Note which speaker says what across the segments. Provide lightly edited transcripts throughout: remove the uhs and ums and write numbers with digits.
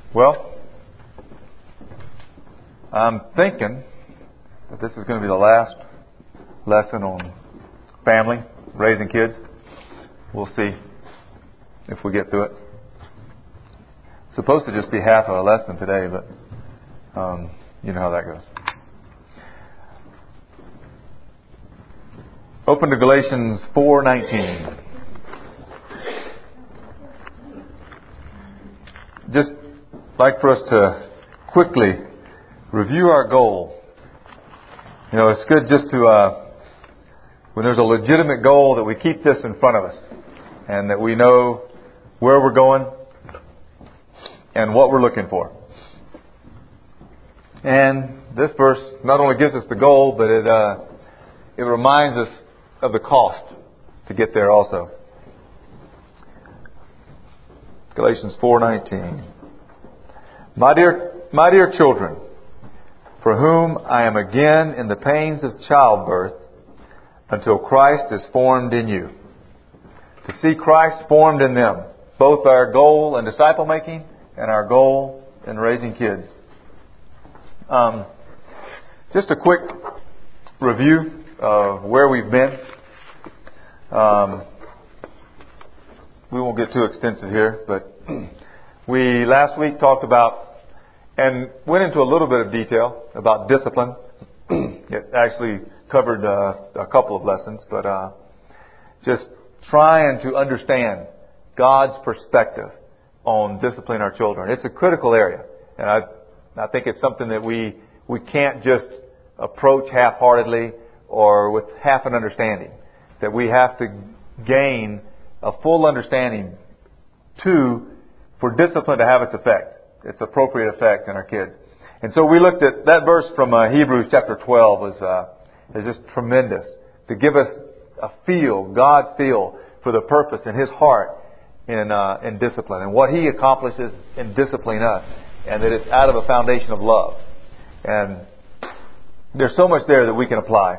Speaker 1: Well, I'm thinking that this is going to be the last lesson on family, raising kids. We'll see if we get through it. It's supposed to just be half of a lesson today, but you know how that goes. Open to Galatians 4:19. Just like for us to quickly review our goal. You know, it's good just to, when there's a legitimate goal, that we keep this in front of us and that we know where we're going and what we're looking for. And this verse not only gives us the goal, but it reminds us of the cost to get there also. Galatians 4:19. My dear children, for whom I am again in the pains of childbirth, until Christ is formed in you. To see Christ formed in them, both our goal in disciple making and our goal in raising kids. Just a quick review of where we've been. We won't get too extensive here, but we last week talked about and went into a little bit of detail about discipline. It actually covered a couple of lessons, but just trying to understand God's perspective on disciplining our children. It's a critical area, and I think it's something that we can't just approach half-heartedly or with half an understanding. That we have to gain a full understanding for discipline to have its effect, its appropriate effect in our kids. And so we looked at that verse from Hebrews chapter 12 is just tremendous to give us a feel, God's feel for the purpose in His heart in discipline and what He accomplishes in disciplining us, and that it's out of a foundation of love. And there's so much there that we can apply.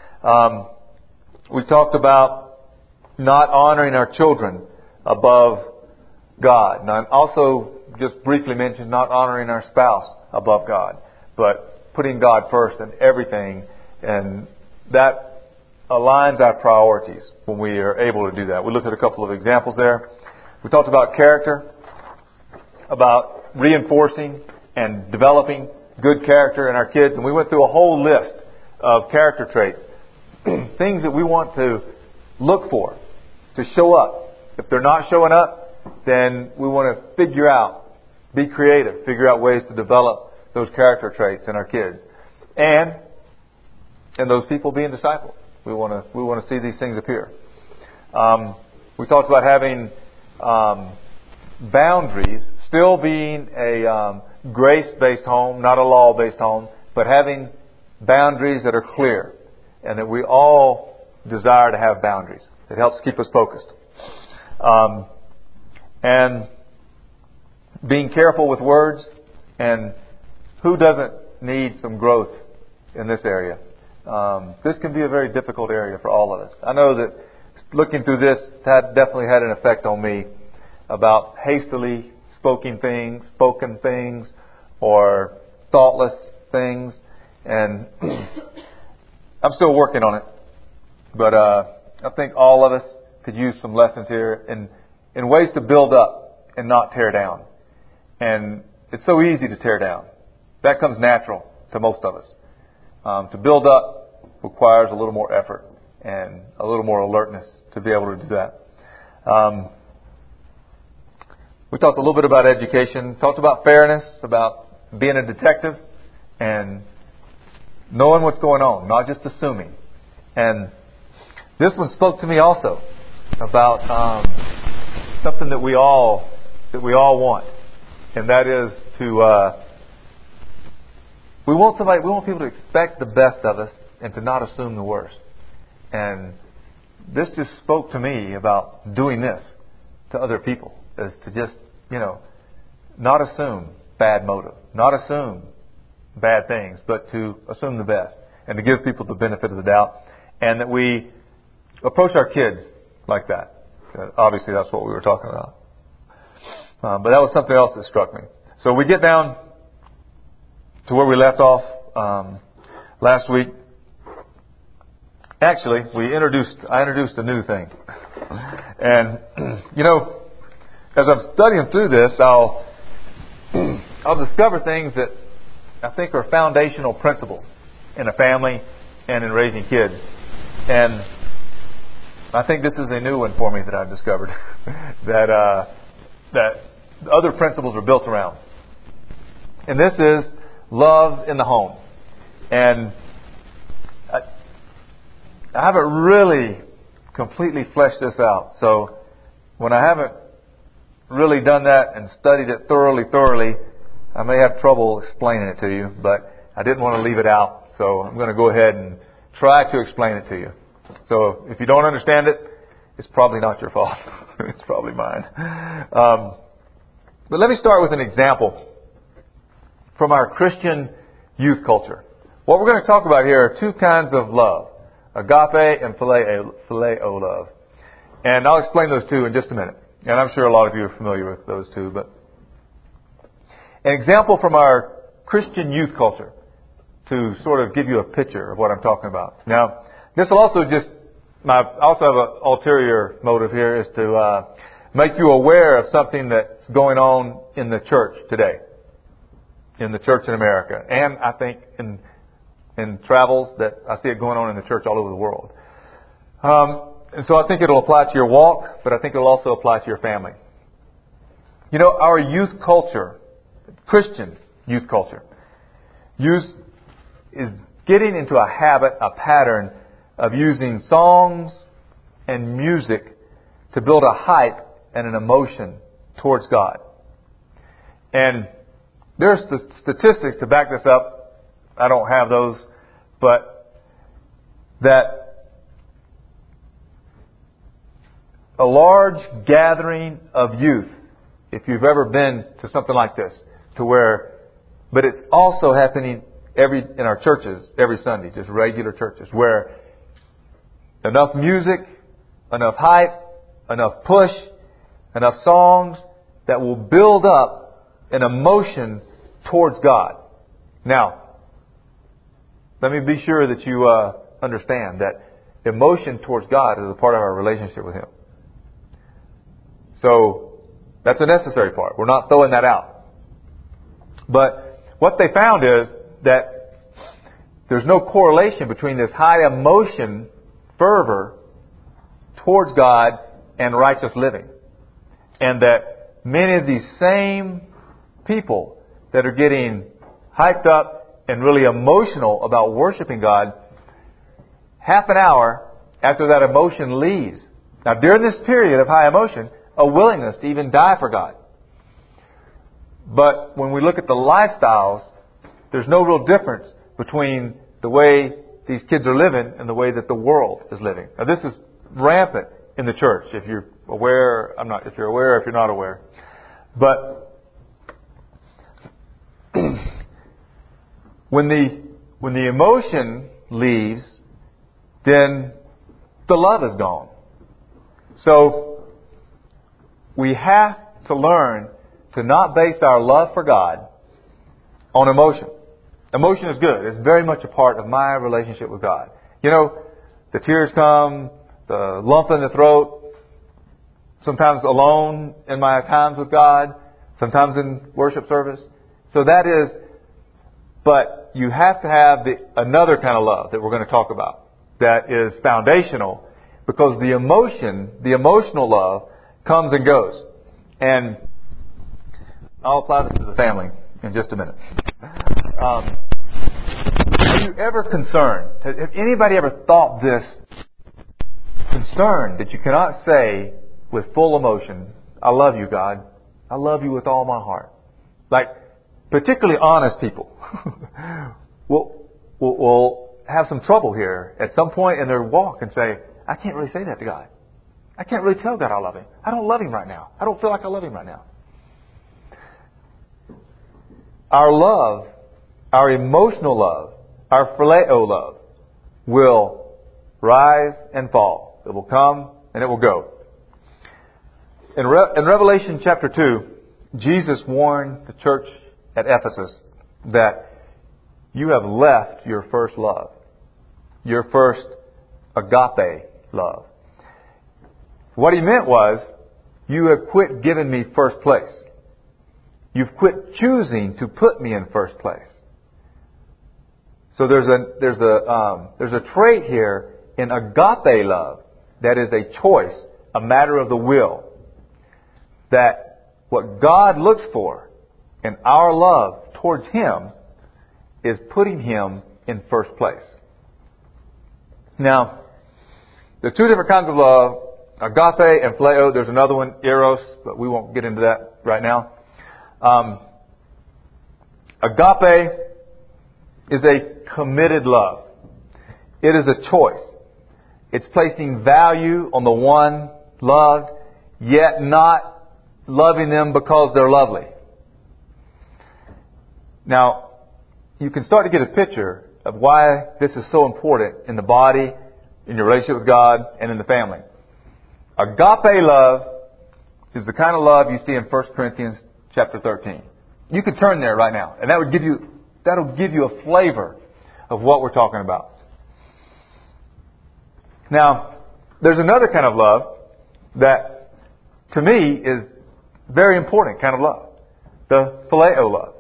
Speaker 1: We talked about not honoring our children above God. And I also just briefly mentioned not honoring our spouse above God, but putting God first in everything. And that aligns our priorities when we are able to do that. We looked at a couple of examples there. We talked about character, about reinforcing and developing good character in our kids. And we went through a whole list of character traits, things that we want to look for to show up. If they're not showing up, then we want to be creative, figure out ways to develop those character traits in our kids, and those people being discipled. We want to see these things appear. We talked about having boundaries, still being a grace-based home, not a law-based home, but having boundaries that are clear, and that we all desire to have boundaries. It helps keep us focused. And being careful with words, and who doesn't need some growth in this area? This can be a very difficult area for all of us. I know that looking through this, that definitely had an effect on me about hastily spoken things, or thoughtless things. And I'm still working on it. But I think all of us could use some lessons here in ways to build up and not tear down. And it's so easy to tear down. That comes natural to most of us. To build up requires a little more effort and a little more alertness to be able to do that. We talked a little bit about education, talked about fairness, about being a detective and knowing what's going on, not just assuming. And this one spoke to me also about something that we all want, and that is we want people to expect the best of us and to not assume the worst. And this just spoke to me about doing this to other people, is to just not assume bad motive, not assume bad things, but to assume the best and to give people the benefit of the doubt, and that we approach our kids like that. Obviously, that's what we were talking about. But that was something else that struck me. So we get down to where we left off last week. Actually, I introduced a new thing. And, as I'm studying through this, I'll discover things that I think are foundational principles in a family and in raising kids. And I think this is a new one for me that I've discovered that other principles are built around. And this is love in the home. And I haven't really completely fleshed this out. So when I haven't really done that and studied it thoroughly, I may have trouble explaining it to you, but I didn't want to leave it out. So I'm going to go ahead and try to explain it to you. So if you don't understand it, it's probably not your fault. It's probably mine. But let me start with an example from our Christian youth culture. What we're going to talk about here are two kinds of love. Agape and phileo love. And I'll explain those two in just a minute. And I'm sure a lot of you are familiar with those two. But an example from our Christian youth culture to sort of give you a picture of what I'm talking about. Now, this will also I also have an ulterior motive here is to make you aware of something that's going on in the church today. In the church in America. And I think in travels that I see it going on in the church all over the world. And so I think it'll apply to your walk, but I think it'll also apply to your family. Our youth culture, Christian youth culture, is getting into a habit, a pattern of using songs and music to build a hype and an emotion towards God. And there's the statistics to back this up. I don't have those, but that a large gathering of youth, if you've ever been to something like this, but it's also happening in our churches every Sunday, just regular churches, where enough music, enough hype, enough push, enough songs that will build up an emotion towards God. Now, let me be sure that you understand that emotion towards God is a part of our relationship with Him. So that's a necessary part. We're not throwing that out. But what they found is that there's no correlation between this high emotion, fervor towards God and righteous living. And that many of these same people that are getting hyped up and really emotional about worshiping God, half an hour after that emotion leaves. Now, during this period of high emotion, a willingness to even die for God. But when we look at the lifestyles, there's no real difference between the way these kids are living and the way that the world is living. Now, this is rampant in the church. If you're aware, if you're aware, if you're not aware. But when the emotion leaves, then the love is gone. So we have to learn to not base our love for God on emotion. Emotion is good. It's very much a part of my relationship with God. The tears come, the lump in the throat, sometimes alone in my times with God, sometimes in worship service. So that is, but you have to have another kind of love that we're going to talk about that is foundational, because the emotional love comes and goes. And I'll apply this to the family in just a minute. Are you ever concerned? Have anybody ever thought this? Concerned that you cannot say with full emotion, I love you, God. I love you with all my heart. Like, particularly honest people will have some trouble here at some point in their walk and say, I can't really say that to God. I can't really tell God I love Him. I don't love Him right now. I don't feel like I love Him right now. Our love, our emotional love, our phileo love will rise and fall. It will come and it will go. In Revelation chapter 2, Jesus warned the church at Ephesus that you have left your first love, your first agape love. What he meant was, you have quit giving me first place. You've quit choosing to put me in first place. So there's a trait here in agape love that is a choice, a matter of the will. That what God looks for in our love towards Him is putting Him in first place. Now, there are two different kinds of love, agape and phileo. There's another one, eros, but we won't get into that right now. Agape is a committed love. It is a choice. It's placing value on the one loved, yet not loving them because they're lovely. Now, you can start to get a picture of why this is so important in the body, in your relationship with God, and in the family. Agape love is the kind of love you see in 1 Corinthians chapter 13. You can turn there right now, and that'll give you a flavor of what we're talking about. Now, there's another kind of love that, to me, is very important kind of love. The phileo love.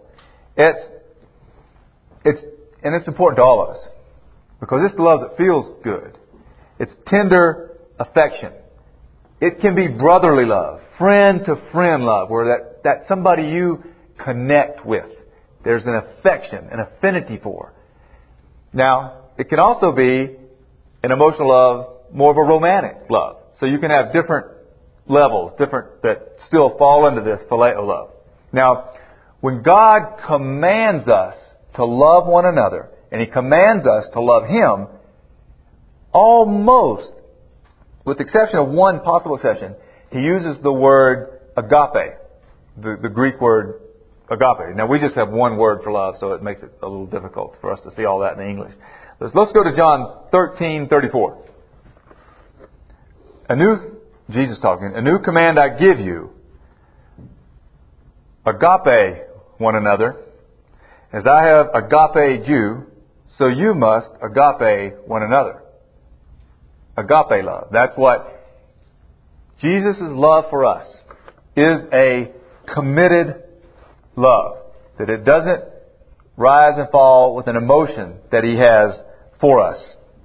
Speaker 1: It's important to all of us. Because it's the love that feels good. It's tender affection. It can be brotherly love. Friend to friend love. Where that somebody you connect with. There's an affection, an affinity for. Now, it can also be an emotional love, more of a romantic love. So you can have different levels, that still fall into this phileo love. Now, when God commands us to love one another, and He commands us to love Him, almost, with the exception of one possible exception, He uses the word agape, the Greek word agape. Now, we just have one word for love, so it makes it a little difficult for us to see all that in the English. Let's go to John 13:34. Jesus talking, a new command I give you, agape one another. As I have agaped you, so you must agape one another. Agape love. That's what Jesus' love for us is, a committed love. That it doesn't rise and fall with an emotion that He has for us.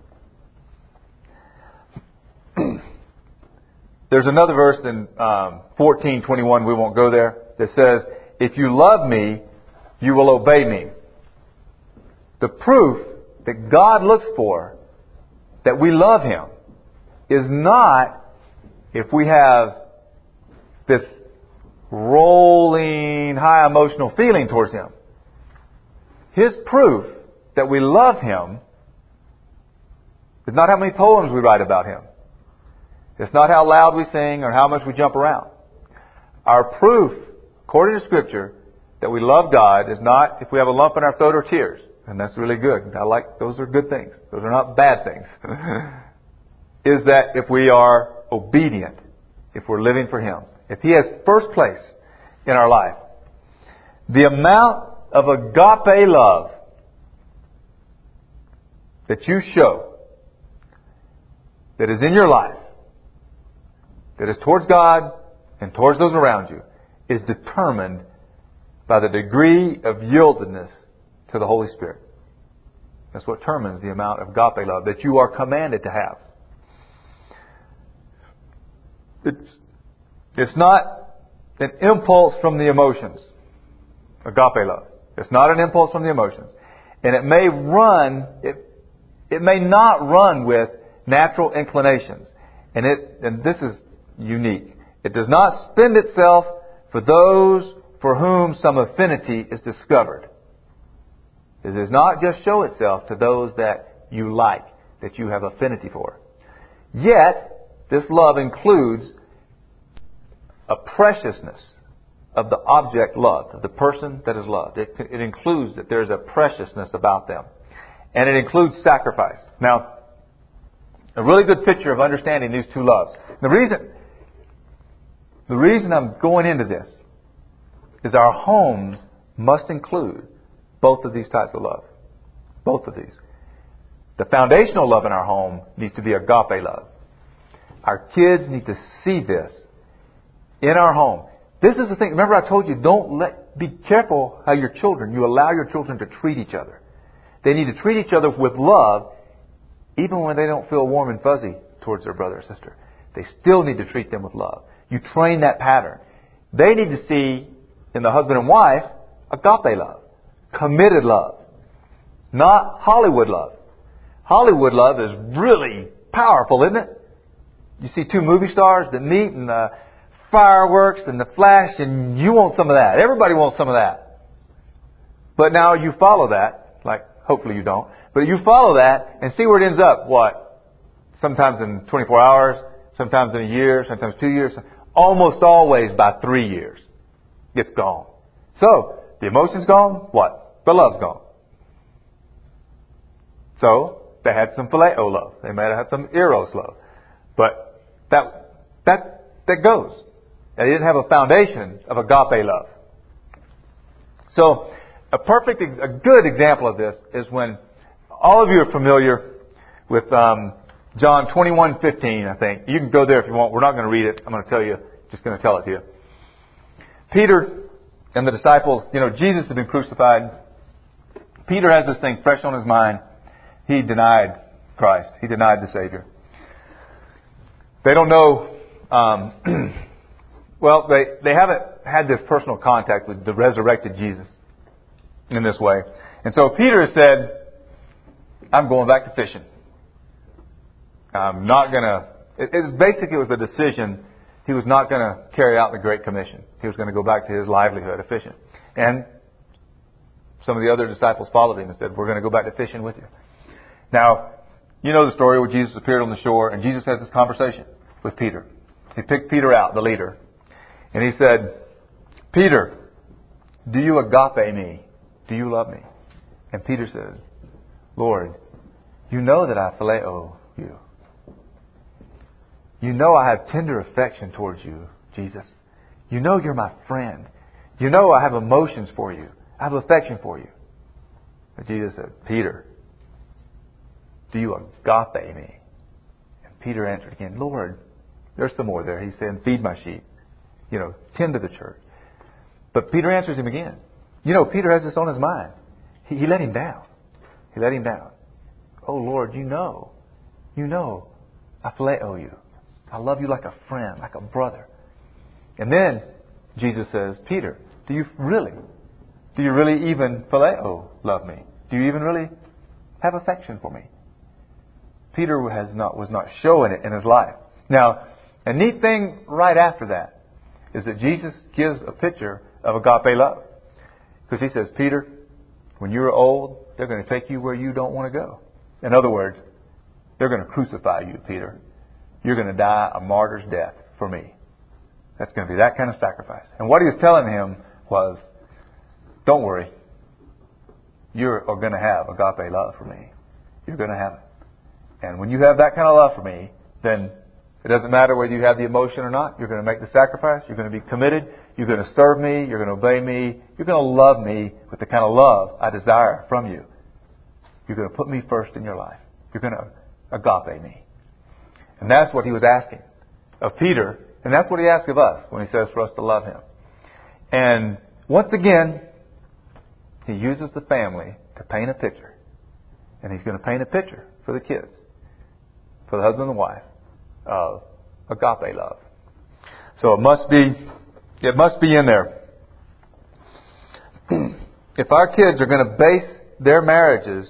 Speaker 1: There's another verse in 14:21, we won't go there, that says, if you love me, you will obey me. The proof that God looks for that we love Him is not if we have this rolling, high emotional feeling towards Him. His proof that we love Him is not how many poems we write about Him. It's not how loud we sing or how much we jump around. Our proof, according to Scripture, that we love God is not if we have a lump in our throat or tears. And that's really good. Those are good things. Those are not bad things. Is that if we are obedient, if we're living for Him, if He has first place in our life. The amount of agape love that you show, that is in your life, that is towards God and towards those around you, is determined by the degree of yieldedness to the Holy Spirit. That's what determines the amount of agape love that you are commanded to have. It's not an impulse from the emotions. Agape love. It's not an impulse from the emotions. And it may not run with natural inclinations. And this is unique. It does not spend itself for those for whom some affinity is discovered. It does not just show itself to those that you like, that you have affinity for. Yet, this love includes a preciousness of the object loved, of the person that is loved. It includes that there's a preciousness about them. And it includes sacrifice. Now, a really good picture of understanding these two loves. The reason I'm going into this is our homes must include both of these types of love. Both of these. The foundational love in our home needs to be agape love. Our kids need to see this in our home. This is the thing. Remember I told you, be careful how you allow your children to treat each other. They need to treat each other with love, even when they don't feel warm and fuzzy towards their brother or sister. They still need to treat them with love. You train that pattern. They need to see in the husband and wife agape love, committed love, not Hollywood love. Hollywood love is really powerful, isn't it? You see two movie stars that meet and the fireworks and the flash, and you want some of that. Everybody wants some of that. But now you follow that, like hopefully you don't, but you follow that and see where it ends up. What? Sometimes in 24 hours, sometimes in a year, sometimes 2 years, almost always by 3 years. It's gone. So, the emotion's gone, what? The love's gone. So, they had some phileo love. They might have had some eros love. But that goes. They didn't have a foundation of agape love. So, a good example of this is when all of you are familiar with John 21:15, I think. You can go there if you want. We're not going to read it. I'm going to tell you. Just going to tell it to you. Peter and the disciples, Jesus had been crucified. Peter has this thing fresh on his mind. He denied Christ. He denied the Savior. They don't know. Well, they haven't had this personal contact with the resurrected Jesus in this way. And so Peter said, I'm going back to fishing. I'm not going to... It was a decision. He was not going to carry out the Great Commission. He was going to go back to his livelihood of fishing. And some of the other disciples followed him and said, we're going to go back to fishing with you. Now, you know the story where Jesus appeared on the shore and Jesus has this conversation with Peter. He picked Peter out, the leader. And he said, Peter, do you agape me? Do you love me? And Peter said, Lord, you know that I phileo you. You know I have tender affection towards you, Jesus. You know you're my friend. You know I have emotions for you. I have affection for you. But Jesus said, Peter, do you agape me? And Peter answered again, Lord, there's some more there. He said, feed my sheep. Tend to the church. But Peter answers him again. Peter has this on his mind. He let him down. He let him down. Oh, Lord, you know I phileo you. I love you like a friend, like a brother. And then Jesus says, Peter, do you really even phileo love me? Do you even really have affection for me? Peter was not showing it in his life. Now, a neat thing right after that is that Jesus gives a picture of agape love. Because he says, Peter, when you're old, they're going to take you where you don't want to go. In other words, they're going to crucify you, Peter. You're going to die a martyr's death for me. That's going to be that kind of sacrifice. And what he was telling him was, don't worry. You're going to have agape love for me. You're going to have it. And when you have that kind of love for me, then it doesn't matter whether you have the emotion or not. You're going to make the sacrifice. You're going to be committed. You're going to serve me. You're going to obey me. You're going to love me with the kind of love I desire from you. You're going to put me first in your life. You're going to agape me. And that's what he was asking of Peter. And that's what he asks of us when he says for us to love him. And once again, he uses the family to paint a picture. And he's going to paint a picture for the kids, for the husband and wife, of agape love. So it must be in there. If our kids are going to base their marriages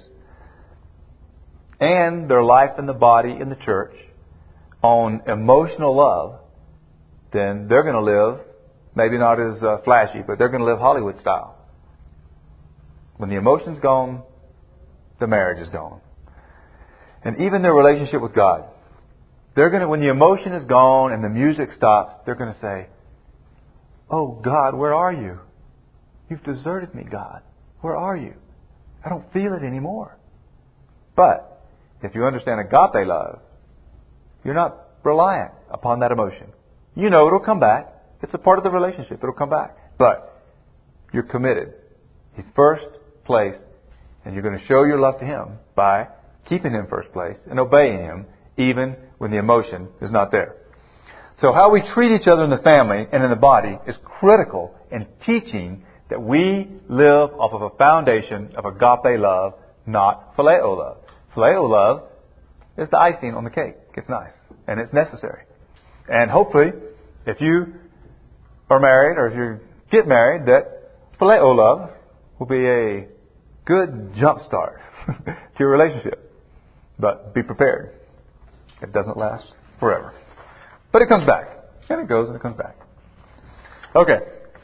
Speaker 1: and their life in the body in the church on emotional love, then they're going to live, maybe not as flashy, but they're going to live Hollywood style. When the emotion's gone, the marriage is gone. And even their relationship with God. When the emotion is gone and the music stops, they're going to say, oh God, where are you? You've deserted me, God. Where are you? I don't feel it anymore. But if you understand agape love, you're not reliant upon that emotion. It'll come back. It's a part of the relationship. It'll come back. But you're committed. He's first place, and you're going to show your love to Him by keeping Him first place and obeying Him even when the emotion is not there. So how we treat each other in the family and in the body is critical in teaching that we live off of a foundation of agape love, not phileo love. Phileo love is the icing on the cake. It's nice and it's necessary. And hopefully, if you are married or if you get married, that phileo love will be a good jump start to your relationship. But be prepared. It doesn't last forever. But it comes back. And it goes and it comes back. Okay.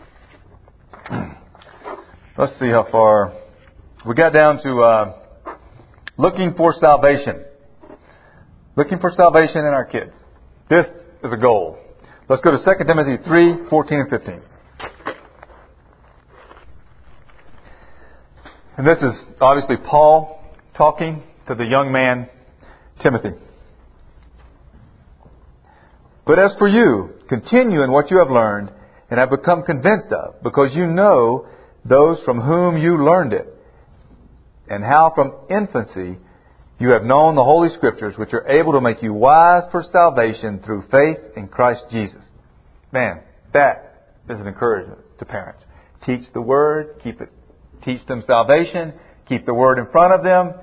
Speaker 1: Let's see how far. We got down to looking for salvation. Looking for salvation in our kids. This is a goal. Let's go to 2 Timothy 3, 14 and 15. And this is obviously Paul talking to the young man Timothy. But as for you, continue in what you have learned and have become convinced of, because you know those from whom you learned it, and how from infancy you have known the Holy Scriptures, which are able to make you wise for salvation through faith in Christ Jesus. Man, that is an encouragement to parents. Teach the Word, teach them salvation, keep the Word in front of them,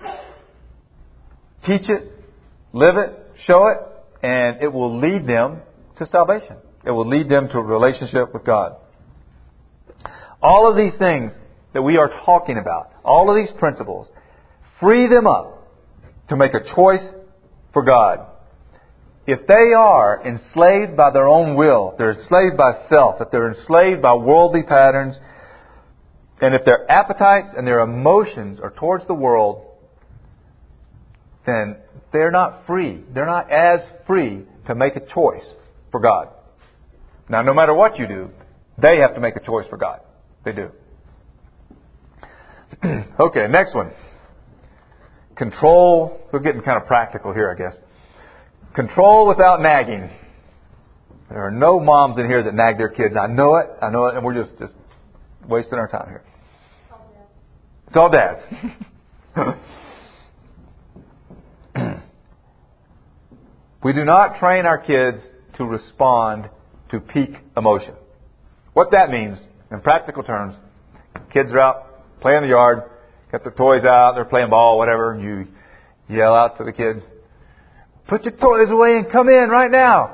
Speaker 1: teach it, live it, show it, and it will lead them to salvation. It will lead them to a relationship with God. All of these things that we are talking about, all of these principles, free them up to make a choice for God. If they are enslaved by their own will, if they're enslaved by self, if they're enslaved by worldly patterns, and if their appetites and their emotions are towards the world, then they're not free. They're not as free to make a choice for God. Now, no matter what you do, they have to make a choice for God. They do. Okay, next one. Control. We're getting kind of practical here, I guess. Control without nagging. There are no moms in here that nag their kids. I know it, and we're just wasting our time here. It's all dads. We do not train our kids to respond to peak emotion. What that means, in practical terms, kids are out playing in the yard, got their toys out, they're playing ball, whatever, and you yell out to the kids, "Put your toys away and come in right now."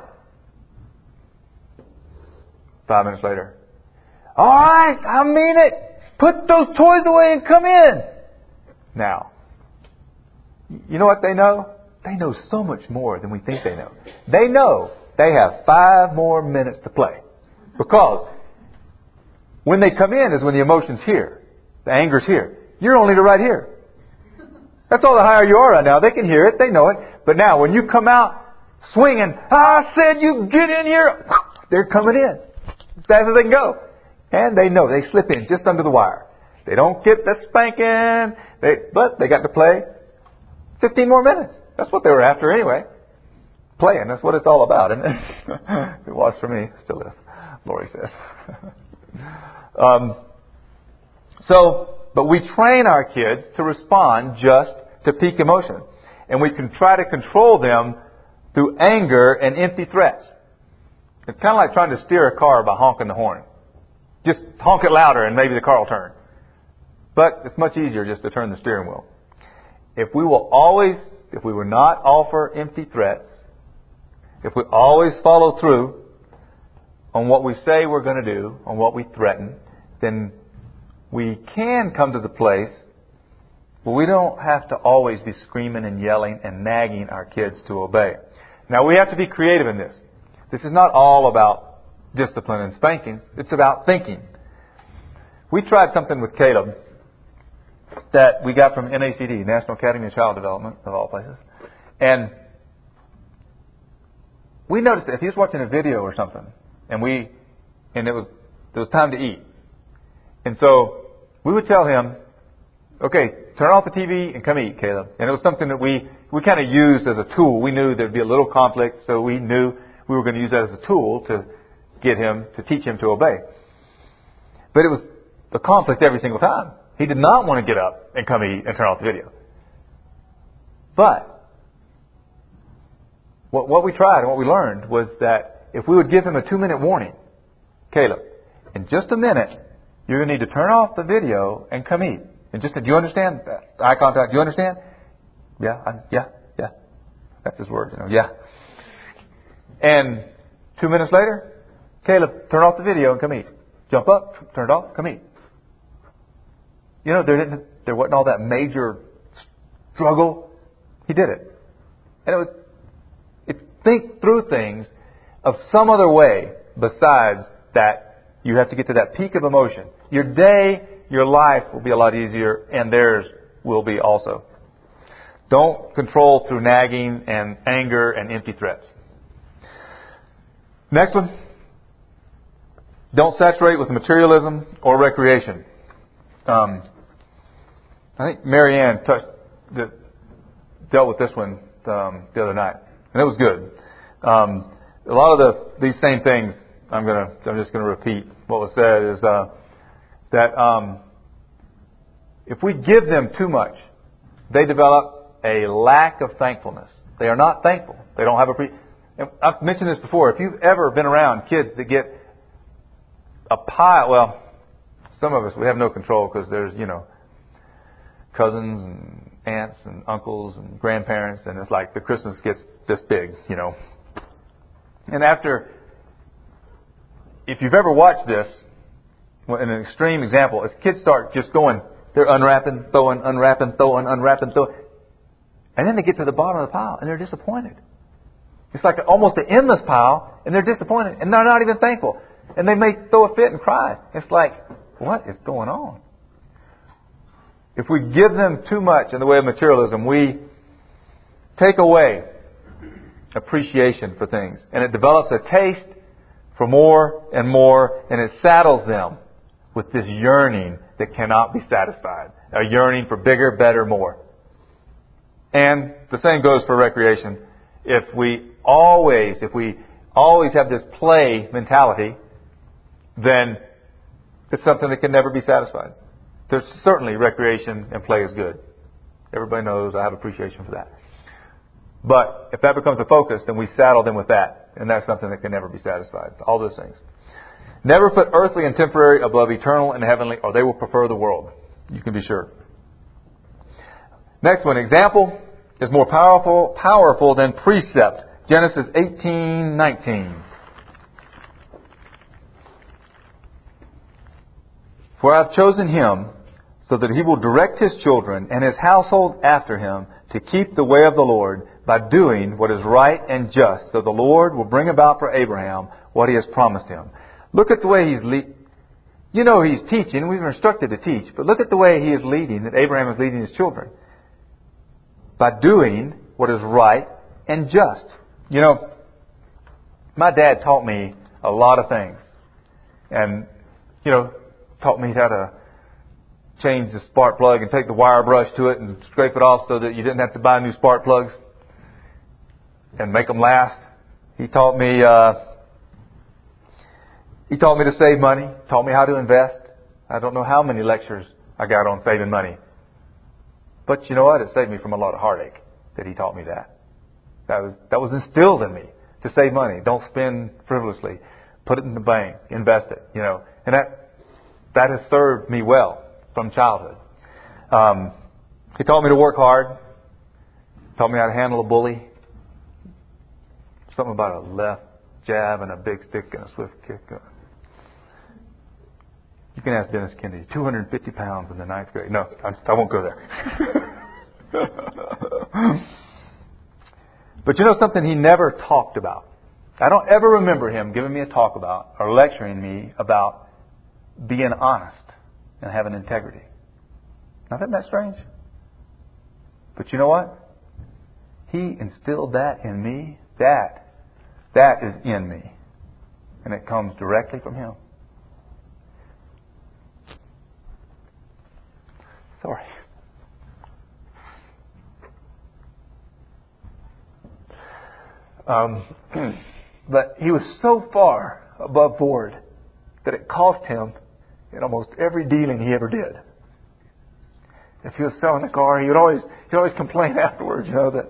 Speaker 1: 5 minutes later, "All right, I mean it. Put those toys away and come in." Now, you know what they know? They know so much more than we think they know. They know they have 5 more minutes to play. Because when they come in is when the emotion's here. The anger's here. You're only right here. That's all the higher you are right now. They can hear it. They know it. But now when you come out swinging, "I said you get in here," they're coming in as fast as they can go. And they know. They slip in just under the wire. They don't get the spanking. But they got to play 15 more minutes. That's what they were after anyway. Playing. That's what it's all about, isn't it? It was for me. Still is. Lori says. But we train our kids to respond just to peak emotion. And we can try to control them through anger and empty threats. It's kind of like trying to steer a car by honking the horn. Just honk it louder and maybe the car will turn. But it's much easier just to turn the steering wheel. If we will not offer empty threats, if we always follow through on what we say we're going to do, on what we threaten, then we can come to the place where we don't have to always be screaming and yelling and nagging our kids to obey. Now, we have to be creative in this. This is not all about discipline and spanking. It's about thinking. We tried something with Caleb that we got from NACD, National Academy of Child Development, of all places. And we noticed that if he was watching a video or something, and it was time to eat. And so we would tell him, "Okay, turn off the TV and come eat, Caleb." And it was something that we kind of used as a tool. We knew there'd be a little conflict, so we knew we were going to use that as a tool to teach him to obey. But a conflict every single time. He did not want to get up and come eat and turn off the video. But what we tried and what we learned was that if we would give him a 2-minute warning, Caleb, in just a minute, you're going to need to turn off the video and come eat. And just, do you understand? Eye contact, do you understand? Yeah. That's his word, yeah. And 2 minutes later, Caleb, turn off the video and come eat. Jump up, turn it off, come eat. There wasn't all that major struggle. He did it. And think through things of some other way besides that you have to get to that peak of emotion. Your day, your life will be a lot easier, and theirs will be also. Don't control through nagging and anger and empty threats. Next one. Don't saturate with materialism or recreation. I think Mary Ann dealt with this one the other night, and it was good. A lot of these same things I'm just going to repeat. What was said is that if we give them too much, they develop a lack of thankfulness. They are not thankful. They don't have and I've mentioned this before. If you've ever been around kids that get a pile, well, some of us, we have no control because there's, cousins and aunts and uncles and grandparents, and it's like the Christmas gets this big, And if you've ever watched this, in an extreme example, as kids start just going, they're unwrapping, throwing, unwrapping, throwing, unwrapping, throwing. And then they get to the bottom of the pile and they're disappointed. It's like almost an endless pile and they're disappointed and they're not even thankful. And they may throw a fit and cry. It's like, what is going on? If we give them too much in the way of materialism, we take away appreciation for things. And it develops a taste for more and more, and it saddles them with this yearning that cannot be satisfied. A yearning for bigger, better, more. And the same goes for recreation. If we always have this play mentality, then it's something that can never be satisfied. There's certainly recreation and play is good. Everybody knows I have appreciation for that. But if that becomes a focus, then we saddle them with that. And that's something that can never be satisfied. All those things. Never put earthly and temporary above eternal and heavenly, or they will prefer the world. You can be sure. Next one. Example is more powerful than precept. Genesis 18:19. For I have chosen him so that he will direct his children and his household after him to keep the way of the Lord by doing what is right and just. So the Lord will bring about for Abraham what he has promised him. Look at the way he's he's teaching. We've been instructed to teach. But look at the way he is leading, that Abraham is leading his children. By doing what is right and just. My dad taught me a lot of things. And, taught me how to change the spark plug and take the wire brush to it and scrape it off so that you didn't have to buy new spark plugs and make them last. He taught me to save money, taught me how to invest. I don't know how many lectures I got on saving money. But you know what? It saved me from a lot of heartache that he taught me that. That was instilled in me to save money. Don't spend frivolously. Put it in the bank. Invest it. And that has served me well from childhood. He taught me to work hard. Taught me how to handle a bully. Something about a left jab and a big stick and a swift kick. You can ask Dennis Kennedy. 250 pounds in the 9th grade. No, I won't go there. But something he never talked about. I don't ever remember him giving me a talk about or lecturing me about being honest and having integrity. Now, isn't that strange? But you know what? He instilled that in me. That is in me. And it comes directly from him. Sorry. But he was so far above board that it cost him in almost every dealing he ever did. If he was selling a car, he'd always complain afterwards, that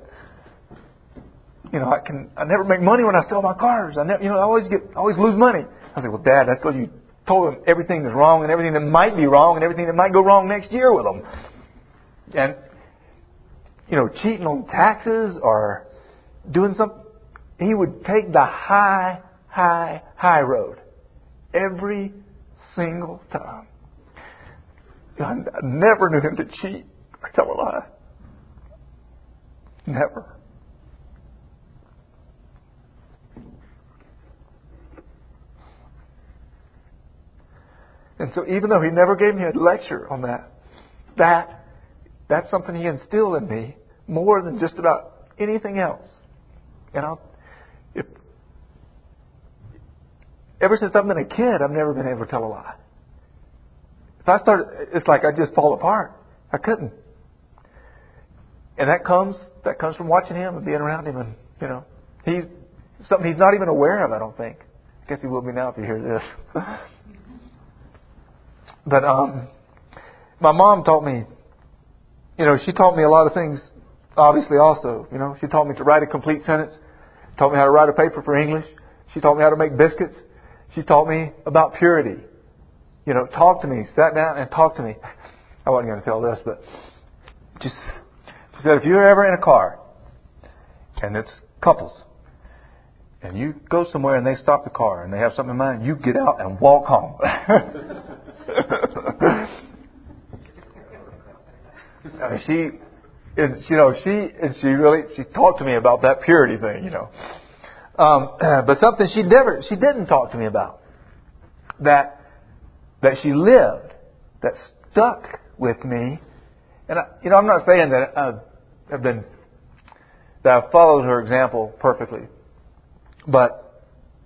Speaker 1: I never make money when I sell my cars. I always lose money. I was like, well, Dad, that's because you told him everything that's wrong and everything that might be wrong and everything that might go wrong next year with them. And cheating on taxes or doing something, he would take the high road every single time. I never knew him to cheat or tell a lie. Never. And so even though he never gave me a lecture on that's something he instilled in me more than just about anything else. And ever since I've been a kid, I've never been able to tell a lie. If I started, it's like I just fall apart. I couldn't. And that comes from watching him and being around him, and he's something he's not even aware of, I don't think. I guess he will be now if you hear this. But my mom taught me, she taught me a lot of things, obviously also. She taught me to write a complete sentence, taught me how to write a paper for English. She taught me how to make biscuits. She taught me about purity. Talk to me, sat down and talked to me. I wasn't going to tell this, but she said, if you're ever in a car and it's couples and you go somewhere and they stop the car and they have something in mind, you get out and walk home. She talked to me about that purity thing, but something she didn't talk to me about that she lived, that stuck with me. And I'm not saying that I've followed her example perfectly, but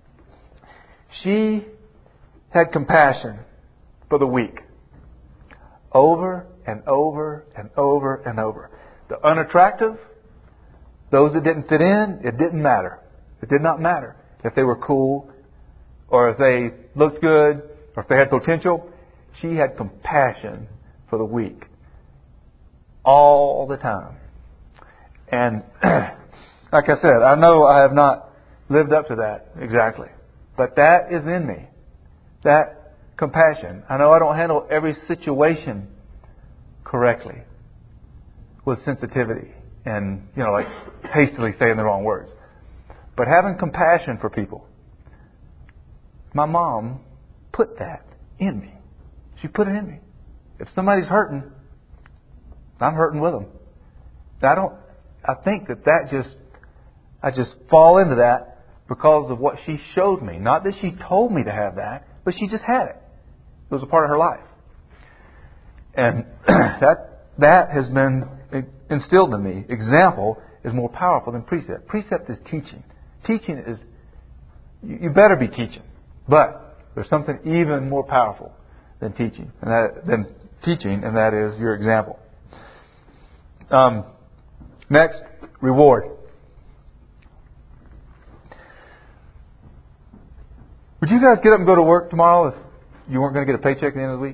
Speaker 1: she had compassion for the weak over and over and over and over. The unattractive, those that didn't fit in, it didn't matter. It did not matter if they were cool or if they looked good or if they had potential. She had compassion for the weak all the time. And like I said, I know I have not lived up to that exactly, but that is in me. That compassion. I know I don't handle every situation correctly with sensitivity and, like hastily saying the wrong words. But having compassion for people, my mom put that in me. She put it in me. If somebody's hurting, I'm hurting with them. I think I just fall into that because of what she showed me. Not that she told me to have that, but she just had it. It was a part of her life. And that has been instilled in me. Example is more powerful than precept. Precept is teaching. Teaching is, you better be teaching. But there's something even more powerful than teaching. And that is your example. Next, reward. Would you guys get up and go to work tomorrow if you weren't going to get a paycheck at the end of the week?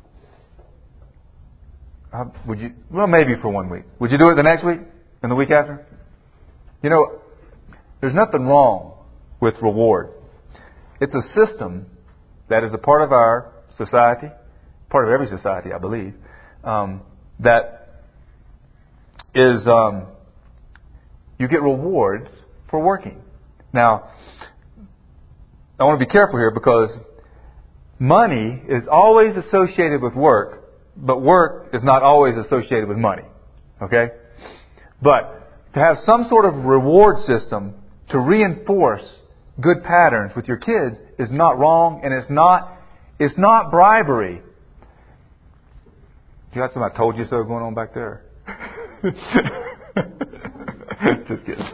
Speaker 1: Would you? Well, maybe for 1 week. Would you do it the next week and the week after? There's nothing wrong with reward. It's a system that is a part of our society, part of every society, I believe, that is you get rewards for working. Now, I want to be careful here because money is always associated with work, but work is not always associated with money. Okay? But to have some sort of reward system to reinforce good patterns with your kids is not wrong, and it's not bribery. You got some "I told you so" going on back there? Just kidding.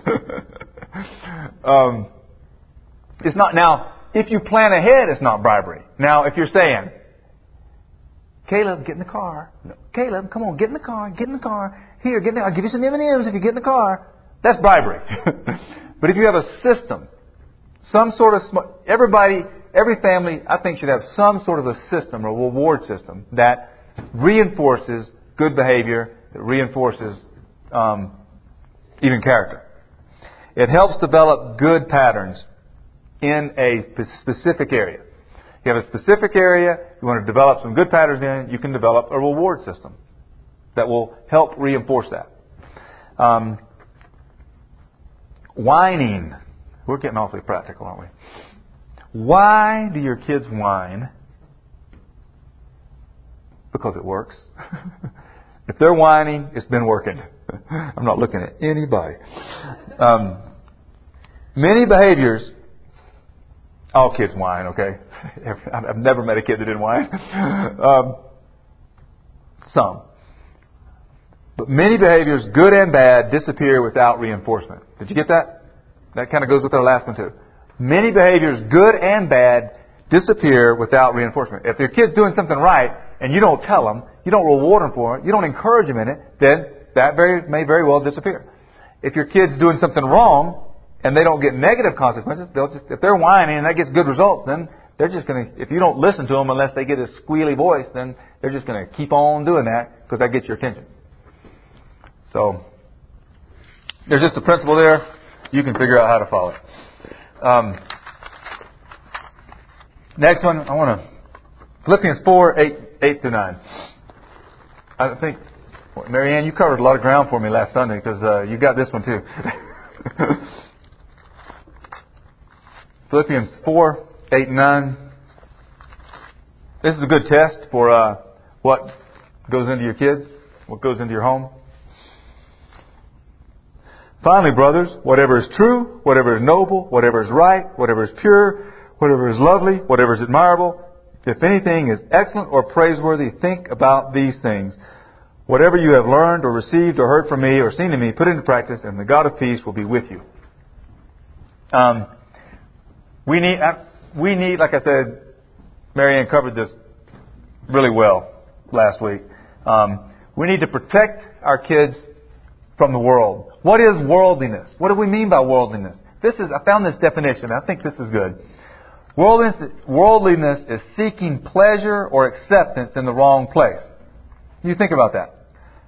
Speaker 1: It's not. Now, if you plan ahead, it's not bribery. Now, if you're saying, "Caleb, get in the car." No. "Caleb, come on, get in the car. Get in the car. Here, get in there. I'll give you some M&Ms if you get in the car." That's bribery. But if you have a system some sort of, every family, I think, should have some sort of a system or reward system that reinforces good behavior, that reinforces even character. It helps develop good patterns in a specific area. You have a specific area, you want to develop some good patterns in it, you can develop a reward system that will help reinforce that. Whining. We're getting awfully practical, aren't we? Why do your kids whine? Because it works. If they're whining, it's been working. I'm not looking at anybody. Many behaviors, all kids whine, okay? I've never met a kid that didn't whine. Some. But many behaviors, good and bad, disappear without reinforcement. Did you get that? That kind of goes with our last one too. Many behaviors, good and bad, disappear without reinforcement. If your kid's doing something right and you don't tell them, you don't reward them for it, you don't encourage them in it, then that may very well disappear. If your kid's doing something wrong and they don't get negative consequences, if they're whining and that gets good results, then they're just going to, if you don't listen to them unless they get a squealy voice, then they're just going to keep on doing that because that gets your attention. So, there's just a principle there. You can figure out how to follow it. Next one, I want to, Philippians 4, 8 through 9. I think, Mary Ann, you covered a lot of ground for me last Sunday because you got this one too. Philippians 4, 8 and 9. This is a good test for what goes into your kids, what goes into your home. Finally, brothers, whatever is true, whatever is noble, whatever is right, whatever is pure, whatever is lovely, whatever is admirable, if anything is excellent or praiseworthy, think about these things. Whatever you have learned or received or heard from me or seen in me, put into practice, and the God of peace will be with you. We need, like I said, Mary Ann covered this really well last week. We need to protect our kids from the world. What is worldliness? What do we mean by worldliness? I found this definition. I think this is good. Worldliness is seeking pleasure or acceptance in the wrong place. You think about that.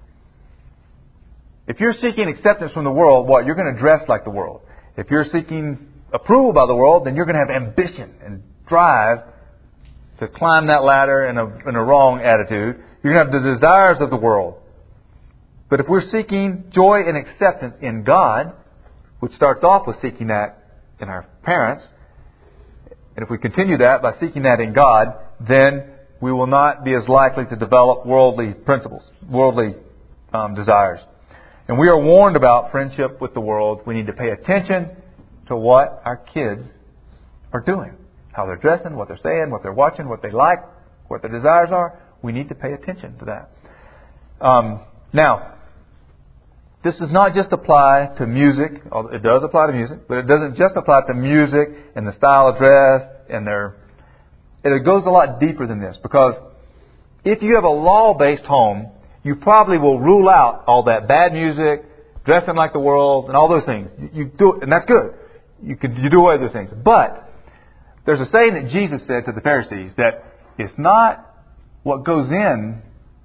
Speaker 1: If you're seeking acceptance from the world, you're going to dress like the world. If you're seeking approval by the world, then you're going to have ambition and drive to climb that ladder in a wrong attitude. You're going to have the desires of the world. But if we're seeking joy and acceptance in God, which starts off with seeking that in our parents, and if we continue that by seeking that in God, then we will not be as likely to develop worldly principles, worldly desires. And we are warned about friendship with the world. We need to pay attention to what our kids are doing, how they're dressing, what they're saying, what they're watching, what they like, what their desires are. We need to pay attention to that. Now, this does not just apply to music. It does apply to music, but it doesn't just apply to music and the style of dress and it goes a lot deeper than this, because if you have a law-based home, you probably will rule out all that bad music, dressing like the world, and all those things. You do it, and that's good. You do away with those things. But there's a saying that Jesus said to the Pharisees that it's not what goes in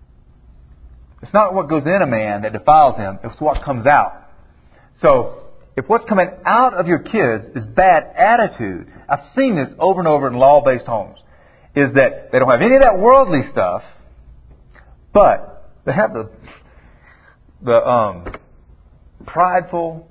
Speaker 1: a man that defiles him, it's what comes out. So, if what's coming out of your kids is bad attitude, I've seen this over and over in law-based homes, is that they don't have any of that worldly stuff, but they have the prideful,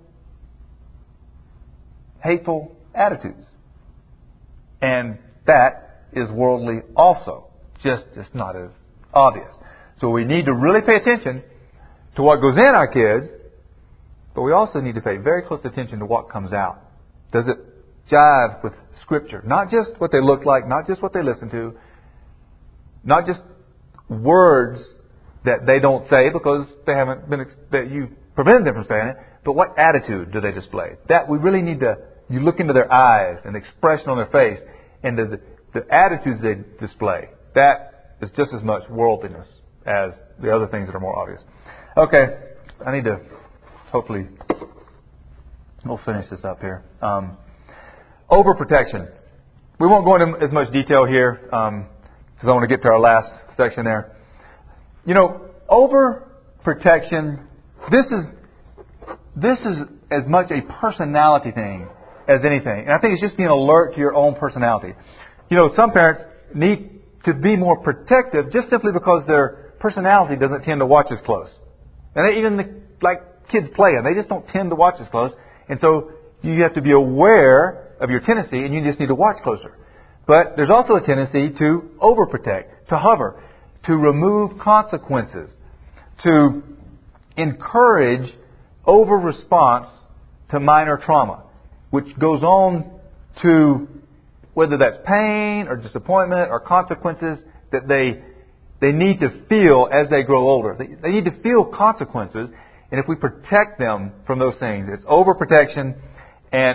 Speaker 1: hateful attitudes. And that is worldly also, just it's not as obvious. So we need to really pay attention to what goes in our kids, but we also need to pay very close attention to what comes out. Does it jive with Scripture? Not just what they look like, not just what they listen to, not just words that they don't say because they haven't been, that you prevented them from saying it, but what attitude do they display? That we really need to, you look into their eyes and the expression on their face and the attitudes they display. That is just as much worldliness as the other things that are more obvious. Okay, I need to, hopefully, we'll finish this up here. Overprotection. We won't go into as much detail here because I want to get to our last section there. You know, overprotection, this is as much a personality thing as anything. And I think it's just being alert to your own personality. You know, some parents need to be more protective just simply because their personality doesn't tend to watch as close. And even like kids playing, they just don't tend to watch as close. And so you have to be aware of your tendency, and you just need to watch closer. But there's also a tendency to overprotect, to hover, to remove consequences, to encourage over-response to minor trauma, which goes on to whether that's pain or disappointment or consequences that they need to feel as they grow older. They need to feel consequences, and if we protect them from those things, it's overprotection. And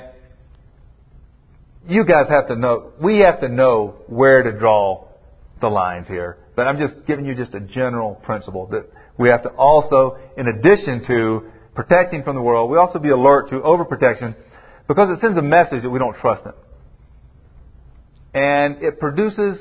Speaker 1: you guys have to know, we have to know where to draw the lines here. But I'm just giving you just a general principle that we have to also, in addition to protecting from the world, we also be alert to overprotection because it sends a message that we don't trust them. And it produces,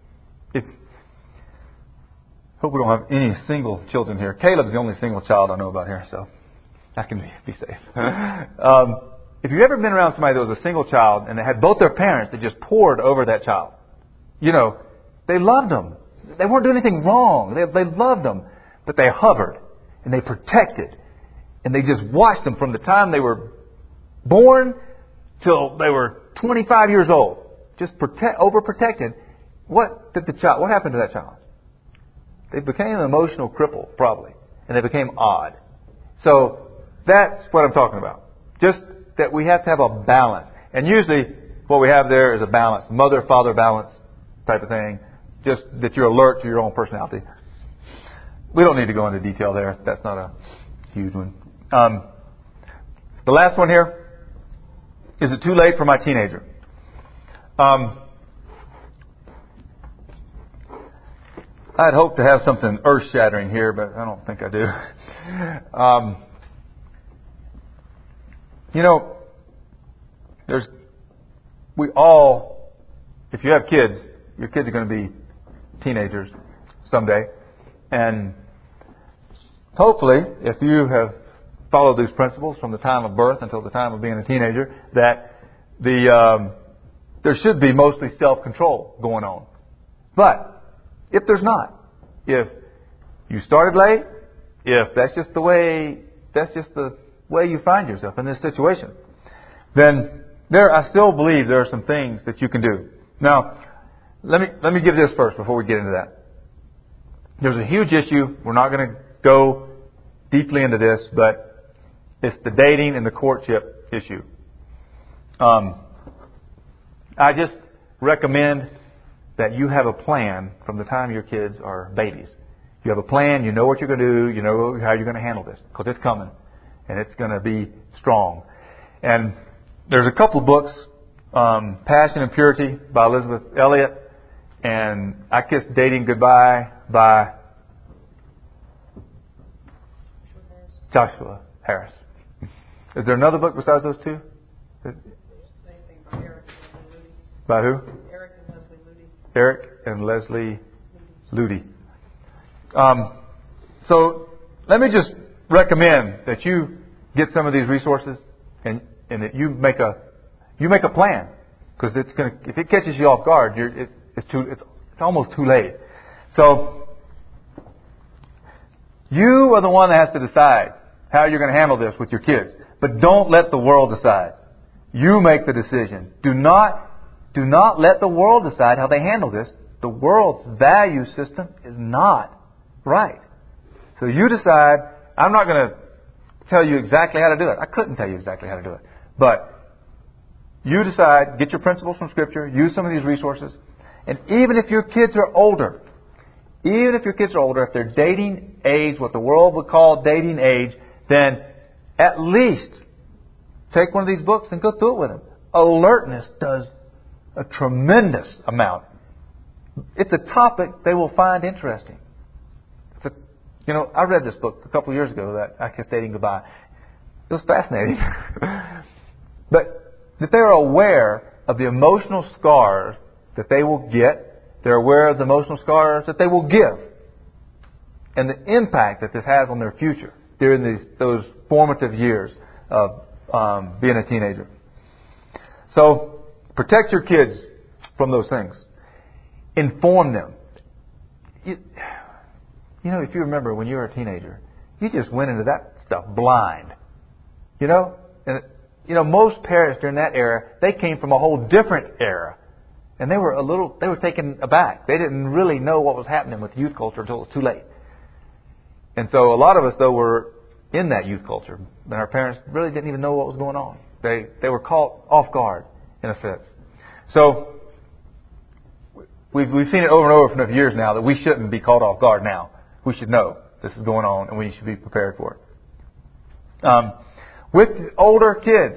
Speaker 1: hope we don't have any single children here. Caleb's the only single child I know about here, so I can be safe. If you've ever been around somebody that was a single child and they had both their parents that just poured over that child, you know, they loved them. They weren't doing anything wrong. They loved them. But they hovered and they protected. And they just watched them from the time they were born till they were 25 years old. Just overprotected. What happened to that child? They became an emotional cripple, probably. And they became odd. So that's what I'm talking about. Just that we have to have a balance. And usually what we have there is a balance. Mother-father balance type of thing. Just that you're alert to your own personality. We don't need to go into detail there. That's not a huge one. The last one here. Is it too late for my teenager? I'd hoped to have something earth-shattering here, but I don't think I do. You know, if you have kids, your kids are going to be teenagers someday. And hopefully, if you have followed these principles from the time of birth until the time of being a teenager, that there should be mostly self-control going on. But if there's not, if you started late, if that's just the way you find yourself in this situation, then I still believe there are some things that you can do. Now, let me give this first before we get into that. There's a huge issue. We're not going to go deeply into this, but it's the dating and the courtship issue. I just recommend that you have a plan from the time your kids are babies. You have a plan. You know what you're going to do. You know how you're going to handle this because it's coming. And it's going to be strong. And there's a couple of books, Passion and Purity by Elizabeth Elliot, and I Kissed Dating Goodbye by Joshua Harris. Is there another book besides those two? By who? Eric and Leslie Ludy. So let me just recommend that you get some of these resources and that you make a plan, because if it catches you off guard, it's almost too late. So you are the one that has to decide how you're going to handle this with your kids, but don't let the world decide. You make the decision. Do not let the world decide how they handle this. The world's value system is not right. So you decide. I'm not going to tell you exactly how to do it. I couldn't tell you exactly how to do it. But you decide, get your principles from Scripture, use some of these resources. And even if your kids are older, if they're dating age, what the world would call dating age, then at least take one of these books and go through it with them. Alertness does a tremendous amount. It's a topic they will find interesting. I read this book a couple of years ago, that I Kissed Dating Goodbye. It was fascinating. But that they're aware of the emotional scars that they will get. They're aware of the emotional scars that they will give. And the impact that this has on their future during those formative years of being a teenager. So, protect your kids from those things. Inform them. You know, if you remember when you were a teenager, you just went into that stuff blind. You know? And, most parents during that era, they came from a whole different era. And they were taken aback. They didn't really know what was happening with youth culture until it was too late. And so a lot of us, though, were in that youth culture. And our parents really didn't even know what was going on. They were caught off guard, in a sense. So, we've seen it over and over for enough years now that we shouldn't be caught off guard now. We should know this is going on and we should be prepared for it. With older kids,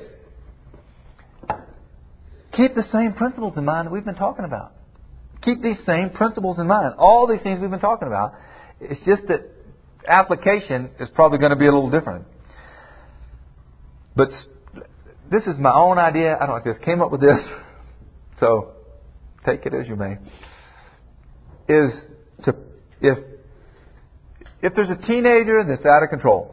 Speaker 1: keep the same principles in mind that we've been talking about. Keep these same principles in mind. All these things we've been talking about. It's just that application is probably going to be a little different. But this is my own idea. I just came up with this. So take it as you may. If there's a teenager that's out of control,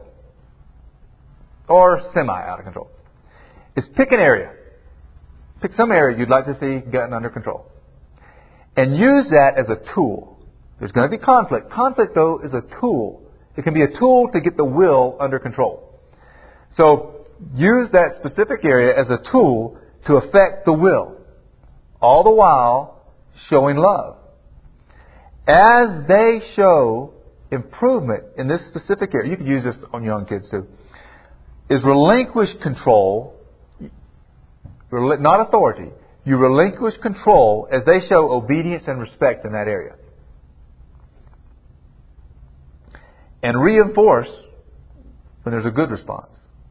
Speaker 1: or semi out of control, is pick an area. Pick some area you'd like to see gotten under control. And use that as a tool. There's going to be conflict. Conflict, though, is a tool. It can be a tool to get the will under control. So, use that specific area as a tool to affect the will. All the while, showing love. As they show improvement in this specific area, you could use this on young kids too, is relinquish control, not authority. You relinquish control as they show obedience and respect in that area. And reinforce when there's a good response.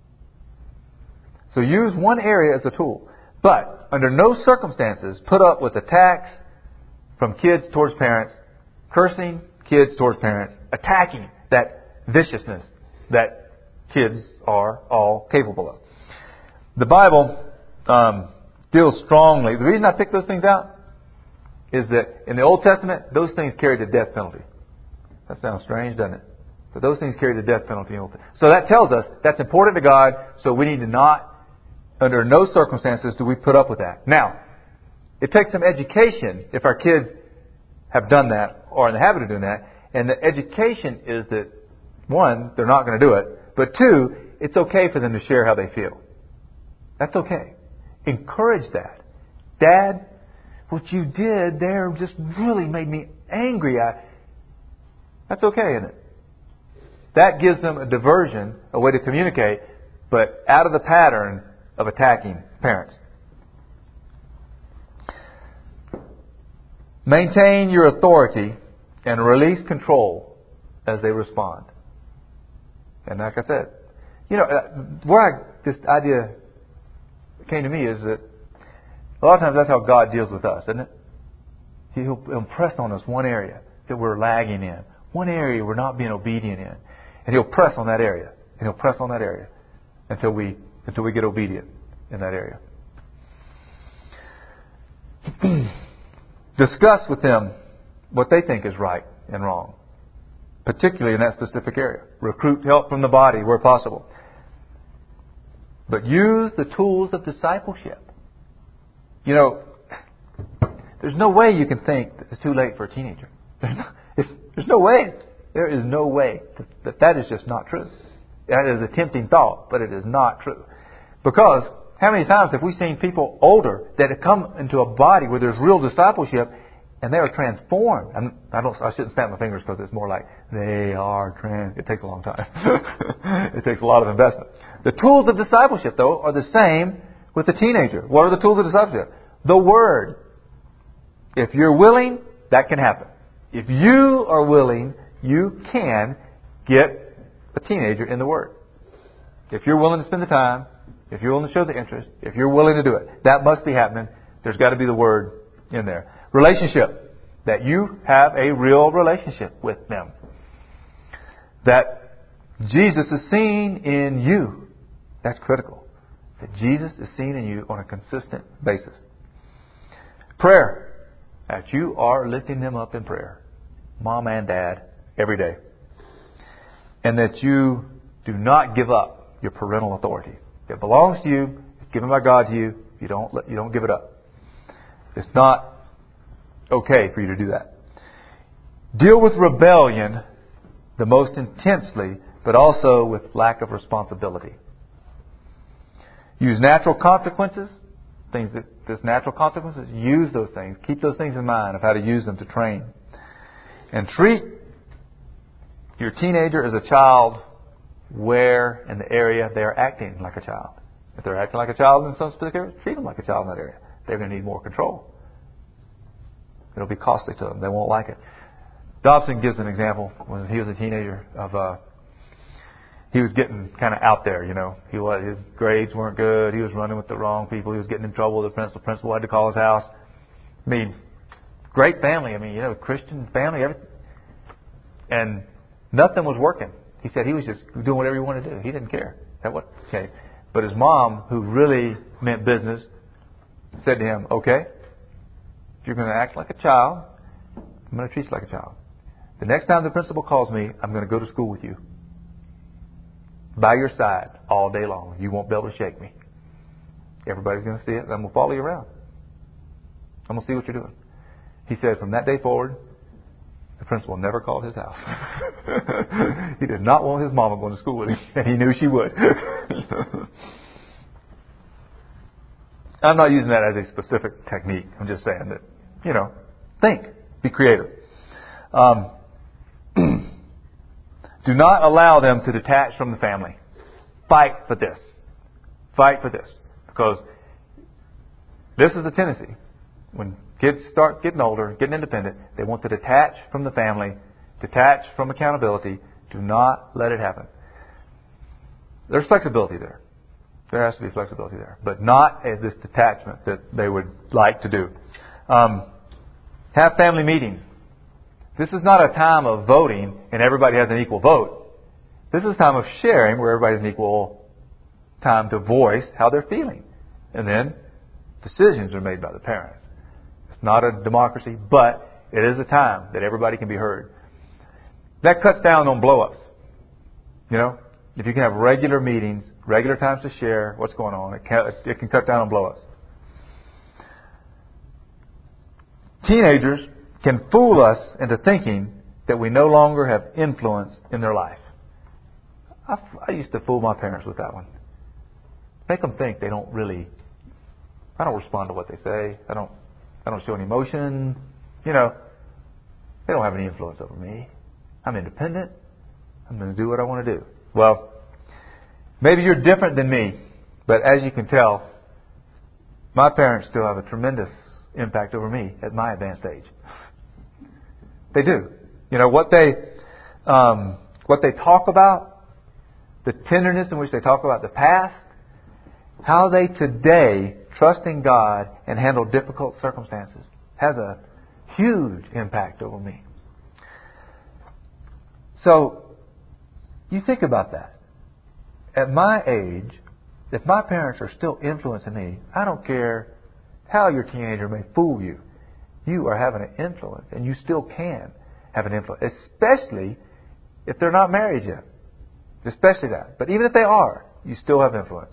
Speaker 1: So use one area as a tool. But under no circumstances put up with attacks from kids towards parents, cursing kids towards parents, attacking that viciousness that kids are all capable of. The Bible deals strongly. The reason I picked those things out is that in the Old Testament, those things carried the death penalty. That sounds strange, doesn't it? But those things carry the death penalty in the Old Testament. So that tells us that's important to God, so we need to not, under no circumstances do we put up with that. Now, it takes some education if our kids have done that or are in the habit of doing that. And the education is that, one, they're not going to do it. But two, it's okay for them to share how they feel. That's okay. Encourage that. Dad, what you did there just really made me angry. That's okay, isn't it? That gives them a diversion, a way to communicate, but out of the pattern of attacking parents. Maintain your authority and release control as they respond. And like I said, this idea came to me is that a lot of times that's how God deals with us, isn't it? He'll impress on us one area that we're lagging in, one area we're not being obedient in, and He'll press on that area, and He'll press on that area until we get obedient in that area. Discuss with them what they think is right and wrong, particularly in that specific area. Recruit help from the body where possible. But use the tools of discipleship. There's no way you can think that it's too late for a teenager. There's no way. There is no way that is just not true. That is a tempting thought, but it is not true. Because how many times have we seen people older that have come into a body where there's real discipleship and they are transformed? I shouldn't snap my fingers because it's more like they are It takes a long time. It takes a lot of investment. The tools of discipleship, though, are the same with the teenager. What are the tools of discipleship? The Word. If you're willing, that can happen. If you are willing, you can get a teenager in the Word. If you're willing to spend the time, if you're willing to show the interest, if you're willing to do it, that must be happening. There's got to be the Word in there. Relationship. That you have a real relationship with them. That Jesus is seen in you. That's critical. That Jesus is seen in you on a consistent basis. Prayer. That you are lifting them up in prayer. Mom and Dad, every day. And that you do not give up your parental authority. It belongs to you. It's given by God to you. You don't give it up. It's not okay for you to do that. Deal with rebellion the most intensely, but also with lack of responsibility. Use natural consequences, things that there's natural consequences. Use those things. Keep those things in mind of how to use them to train. And treat your teenager as a child where in the area they are acting like a child. If they're acting like a child in some specific area, treat them like a child in that area. They're going to need more control. It'll be costly to them. They won't like it. Dobson gives an example when he was a teenager of he was getting kind of out there, you know. His grades weren't good. He was running with the wrong people. He was getting in trouble with the principal. The principal had to call his house. I mean, great family. I mean, you know, Christian family, everything. And nothing was working. He said he was just doing whatever he wanted to do. He didn't care. Okay. But his mom, who really meant business, said to him, okay, if you're going to act like a child, I'm going to treat you like a child. The next time the principal calls me, I'm going to go to school with you. By your side all day long. You won't be able to shake me. Everybody's going to see it. I'm going to follow you around. I'm going to see what you're doing. He said from that day forward, the principal never called his house. He did not want his mama going to school with him, and he knew she would. I'm not using that as a specific technique. I'm just saying that, you know, think. Be creative. Do not allow them to detach from the family. Fight for this. Fight for this. Because this is a tendency. When kids start getting older, getting independent, they want to detach from the family, detach from accountability. Do not let it happen. There's flexibility there. There has to be flexibility there. But not as this detachment that they would like to do. Have family meetings. This is not a time of voting and everybody has an equal vote. This is a time of sharing where everybody has an equal time to voice how they're feeling. And then decisions are made by the parents. It's not a democracy, but it is a time that everybody can be heard. That cuts down on blow-ups. You know, if you can have regular meetings, regular times to share what's going on, it can cut down on blow-ups. Teenagers can fool us into thinking that we no longer have influence in their life. I used to fool my parents with that one. Make them think they don't really. I don't respond to what they say. I don't show any emotion. You know, they don't have any influence over me. I'm independent. I'm going to do what I want to do. Well, maybe you're different than me, but as you can tell, my parents still have a tremendous impact over me at my advanced age. They do. You know, what they talk about, the tenderness in which they talk about the past, how they today trust in God and handle difficult circumstances has a huge impact over me. So, you think about that. At my age, if my parents are still influencing me, I don't care how your teenager may fool you. You are having an influence, and you still can have an influence, especially if they're not married yet. Especially that. But even if they are, you still have influence.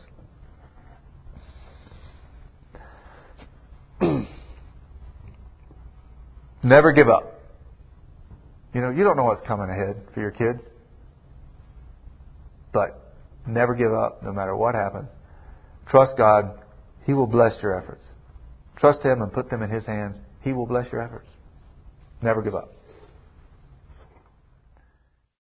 Speaker 1: Never give up. You know, you don't know what's coming ahead for your kids. But never give up, no matter what happens. Trust God. He will bless your efforts. Trust Him and put them in His hands. He will bless your efforts. Never give up.